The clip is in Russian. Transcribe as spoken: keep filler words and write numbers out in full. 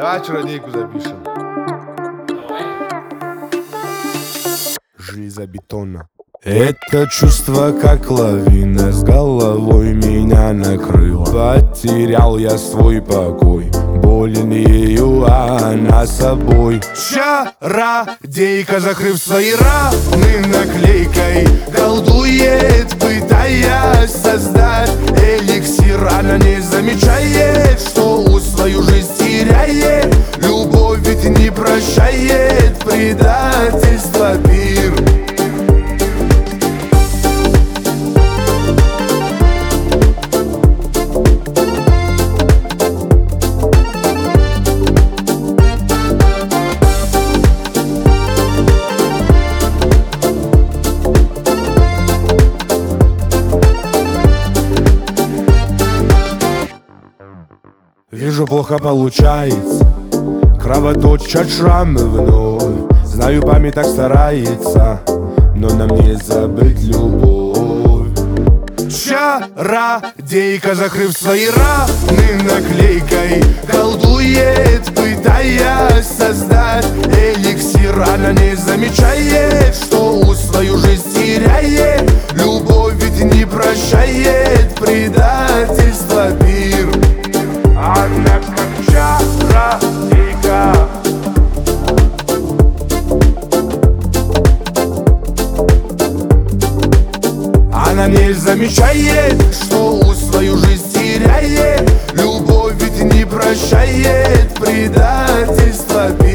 Давай чародейку запишем. Железобетонно. Это чувство как лавина с головой меня накрыло. Потерял я свой покой, болен ею, а она собой. Чародейка, закрыв свои раны наклейкой, колдует, пытаясь создать эликсир. Она не замечает, что свою жизнь теряет. Любовь ведь не прощает, предательство пир. Вижу, плохо получается, кровоточат шрамы вновь. Знаю, память так старается, но нам не забыть любовь. Чародейка, закрыв свои раны наклейкой, колдует, пытаясь создать эликсир. Она не замечает, что свою жизнь теряет. Любовь ведь не прощает, предательство пир. Она как чародейка, она не замечает, что свою жизнь теряет. Любовь ведь не прощает, предательство пир.